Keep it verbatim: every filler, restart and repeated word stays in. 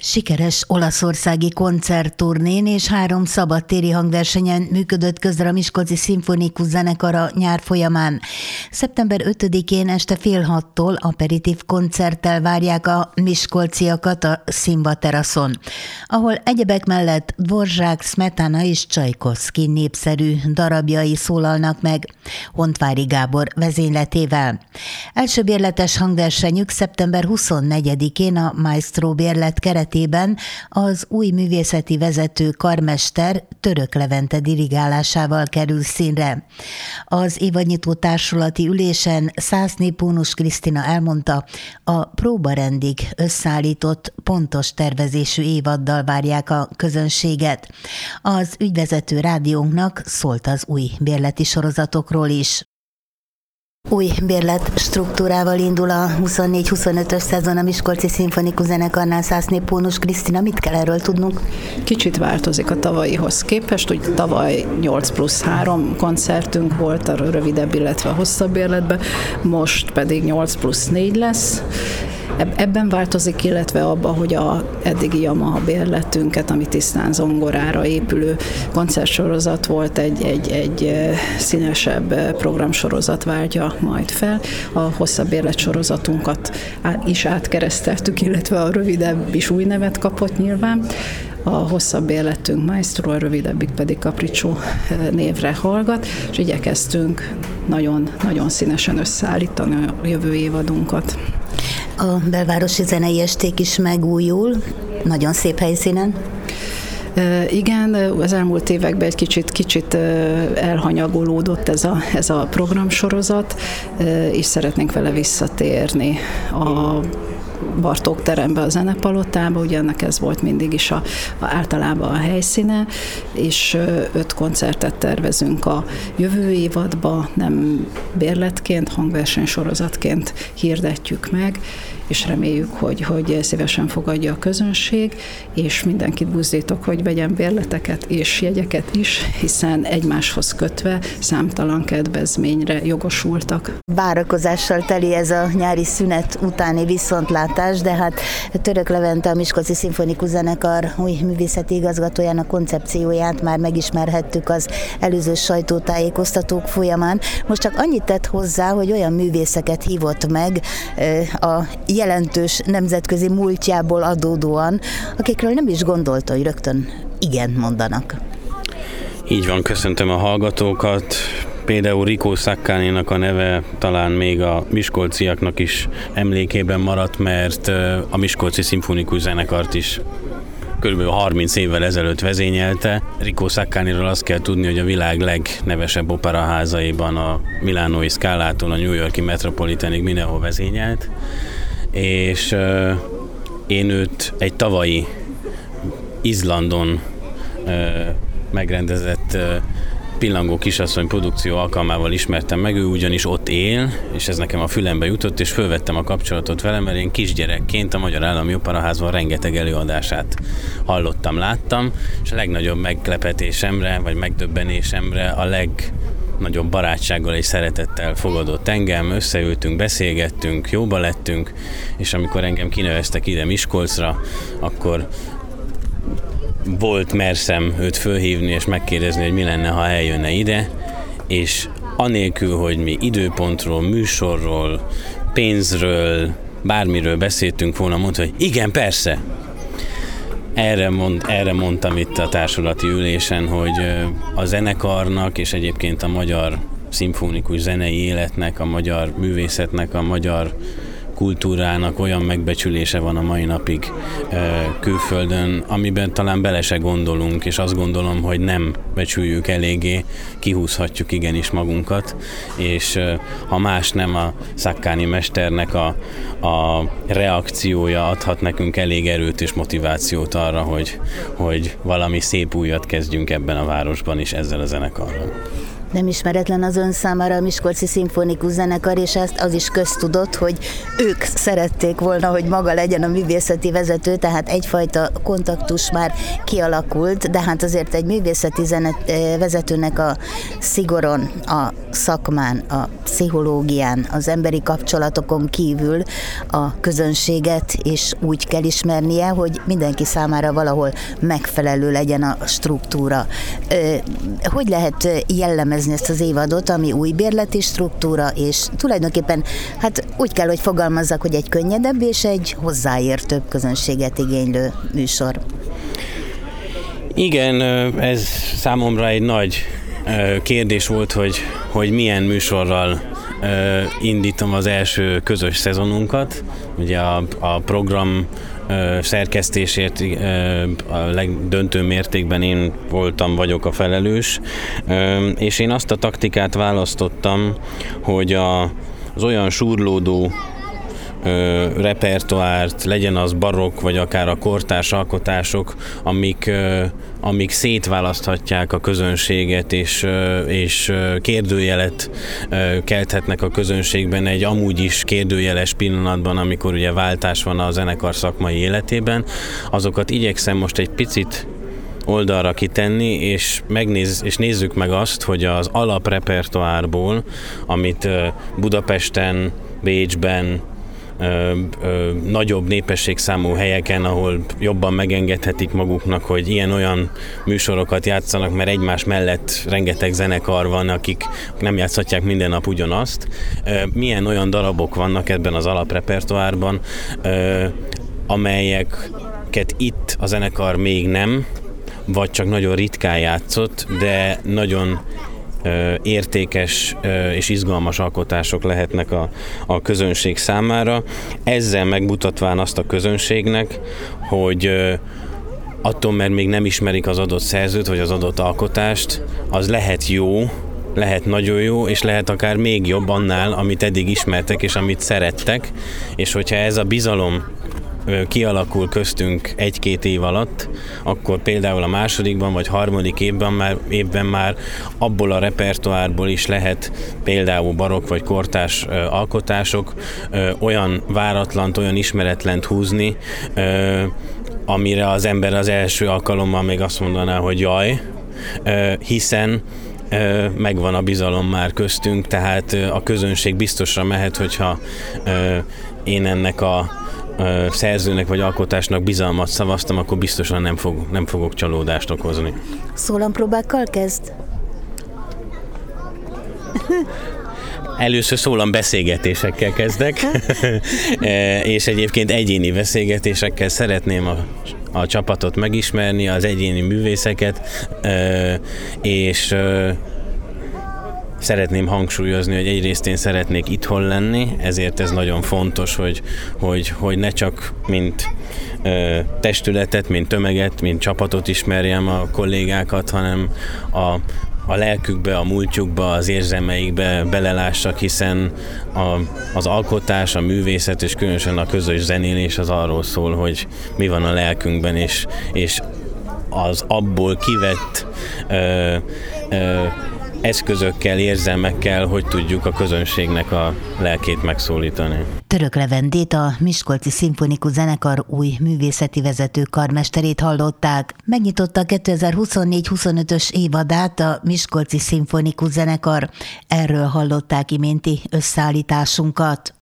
Sikeres olaszországi koncertturnén és három szabadtéri hangversenyen működött közre a Miskolci Szimfonikus Zenekar a nyár folyamán. szeptember ötödikén este fél hattól aperitív koncerttel várják a miskolciakat a Színva teraszon, ahol egyebek mellett Dvorzsák, Smetana és Csajkovszky népszerű darabjai szólalnak meg Hontvári Gábor vezényletével. Első bérletes hangversenyük szeptember huszonnegyedikén a Maestro bérlet keretében az új művészeti vezető karmester Török Levente dirigálásával kerül színre. Az évadnyitó társulati ülésen Szászné Pónus Krisztina elmondta, a próbarendig összeállított, pontos tervezésű évaddal várják a közönséget. Az ügyvezető rádiónknak szólt az új bérleti sorozatokról is. Új bérlet struktúrával indul a huszonnégy huszonötös szezon a Miskolci Szimfonikus Zenekarnál. Szászné Pónus Krisztina, mit kell erről tudnunk? Kicsit változik a tavalyihoz képest, úgy tavaly nyolc plusz három koncertünk volt a rövidebb, illetve a hosszabb bérletben, most pedig nyolc plusz négy lesz. Ebben változik, illetve abban, hogy a eddigi Yamaha bérletünket, ami tisztán zongorára épülő koncertsorozat volt, egy, egy, egy színesebb programsorozat váltja majd fel. A hosszabb bérletsorozatunkat is átkereszteltük, illetve a rövidebb is új nevet kapott nyilván. A hosszabb bérletünk Maestro, a rövidebbik pedig Capriccio névre hallgat, és igyekeztünk nagyon, nagyon színesen összeállítani a jövő évadunkat. A belvárosi zenei esték is megújul, nagyon szép helyszínen. Igen, az elmúlt években egy kicsit, kicsit elhanyagolódott ez a, ez a programsorozat, és szeretnénk vele visszatérni a Bartók terembe, a Zenepalotába, ugye ennek ez volt mindig is a, a, általában a helyszíne, és öt koncertet tervezünk a jövő évadba, nem bérletként, hangversenysorozatként hirdetjük meg, és reméljük, hogy, hogy szívesen fogadja a közönség, és mindenkit buzdítok, hogy vegyen bérleteket és jegyeket is, hiszen egymáshoz kötve számtalan kedvezményre jogosultak. Várakozással teli ez a nyári szünet utáni viszontlátás, de hát Török Levente, a Miskolci Szimfonikus Zenekar új művészeti igazgatójának koncepcióját már megismerhettük az előző sajtótájékoztatók folyamán. Most csak annyit tett hozzá, hogy olyan művészeket hívott meg a jelentős nemzetközi múltjából adódóan, akikről nem is gondolta, hogy rögtön igent mondanak. Így van, köszöntöm a hallgatókat. Például Rico Saccaninak a neve talán még a miskolciaknak is emlékében maradt, mert a Miskolci Szimfonikus Zenekart is körülbelül harminc évvel ezelőtt vezényelte. Rico Saccaniról azt kell tudni, hogy a világ legnevesebb operaházaiban, a Milánói Scalától a New Yorki Metropolitanig mindenhol vezényelt, és uh, én őt egy tavalyi Izlandon uh, megrendezett uh, Pillangó kisasszony produkció alkalmával ismertem meg, ő ugyanis ott él, és ez nekem a fülembe jutott, és fölvettem a kapcsolatot vele, mert én kisgyerekként a Magyar Állami Operaházban rengeteg előadását hallottam, láttam, és a legnagyobb meglepetésemre, vagy megdöbbenésemre a leg nagyobb barátsággal és szeretettel fogadott engem, összeültünk, beszélgettünk, jóba lettünk, és amikor engem kineveztek ide Miskolcra, akkor volt merszem őt fölhívni és megkérdezni, hogy mi lenne, ha eljönne ide, és anélkül, hogy mi időpontról, műsorról, pénzről, bármiről beszéltünk volna, mondta, hogy igen, persze. Erre, mond, erre mondtam itt a társulati ülésen, hogy a zenekarnak és egyébként a magyar szimfonikus zenei életnek, a magyar művészetnek, a magyar kultúrának olyan megbecsülése van a mai napig külföldön, amiben talán bele se gondolunk, és azt gondolom, hogy nem becsüljük eléggé, kihúzhatjuk igenis magunkat, és ha más nem, a Saccani mesternek a, a reakciója adhat nekünk elég erőt és motivációt arra, hogy, hogy valami szép újat kezdjünk ebben a városban is ezzel a zenekarral. Nem ismeretlen az ön számára a Miskolci Szimfonikus Zenekar, és ezt az is köztudott, hogy ők szerették volna, hogy maga legyen a művészeti vezető, tehát egyfajta kontaktus már kialakult, de hát azért egy művészeti zenet, vezetőnek a szigoron, a szakmán, a pszichológián, az emberi kapcsolatokon kívül a közönséget is úgy kell ismernie, hogy mindenki számára valahol megfelelő legyen a struktúra. Hogy lehet jellemezni ezt az évadot, ami új bérleti struktúra, és tulajdonképpen hát úgy kell, hogy fogalmazzak, hogy egy könnyedebb és egy hozzáértőbb közönséget igénylő műsor. Igen, ez számomra egy nagy kérdés volt, hogy, hogy milyen műsorral indítom az első közös szezonunkat. Ugye a, a program szerkesztésért a legdöntő mértékben én voltam, vagyok a felelős, és én azt a taktikát választottam, hogy a, az olyan súrlódó repertoárt, legyen az barokk, vagy akár a kortárs alkotások, amik, amik szétválaszthatják a közönséget, és, és kérdőjelet kelthetnek a közönségben egy amúgy is kérdőjeles pillanatban, amikor ugye váltás van a zenekar szakmai életében. Azokat igyekszem most egy picit oldalra kitenni, és, megnéz, és nézzük meg azt, hogy az alaprepertoárból, amit Budapesten, Bécsben, Ö, ö, nagyobb népességszámú helyeken, ahol jobban megengedhetik maguknak, hogy ilyen-olyan műsorokat játszanak, mert egymás mellett rengeteg zenekar van, akik nem játszhatják minden nap ugyanazt. Ö, milyen olyan darabok vannak ebben az alaprepertoárban, ö, amelyeket itt a zenekar még nem, vagy csak nagyon ritkán játszott, de nagyon értékes és izgalmas alkotások lehetnek a, a közönség számára. Ezzel megmutatván azt a közönségnek, hogy attól, mert még nem ismerik az adott szerzőt, vagy az adott alkotást, az lehet jó, lehet nagyon jó, és lehet akár még jobb annál, amit eddig ismertek, és amit szerettek, és hogyha ez a bizalom kialakul köztünk egy-két év alatt, akkor például a másodikban vagy harmadik évben már, évben már abból a repertoárból is lehet például barokk vagy kortárs ö, alkotások, ö, olyan váratlant, olyan ismeretlent húzni, ö, amire az ember az első alkalommal még azt mondaná, hogy jaj, ö, hiszen ö, megvan a bizalom már köztünk, tehát ö, a közönség biztosra mehet, hogyha ö, én ennek a szerzőnek vagy alkotásnak bizalmat szavaztam, akkor biztosan nem, fog, nem fogok csalódást okozni. Szólampróbákkal kezd? Először szólam beszélgetésekkel kezdek, és egyébként egyéni beszélgetésekkel szeretném a, a csapatot megismerni, az egyéni művészeket, és szeretném hangsúlyozni, hogy egyrészt én szeretnék itthon lenni, ezért ez nagyon fontos, hogy, hogy, hogy ne csak mint ö, testületet, mint tömeget, mint csapatot ismerjem a kollégákat, hanem a, a lelkükbe, a múltjukba, az érzelmeikbe belelássak, hiszen a, az alkotás, a művészet és különösen a közös zenélés az arról szól, hogy mi van a lelkünkben, és, és az abból kivett ö, ö, eszközökkel, érzelmekkel, hogy tudjuk a közönségnek a lelkét megszólítani. Török Levendét, a Miskolci Szimfonikus Zenekar új művészeti vezető karmesterét hallották. Megnyitotta a kétezer-huszonnégy huszonötös évadát a Miskolci Szimfonikus Zenekar. Erről hallották iménti összeállításunkat.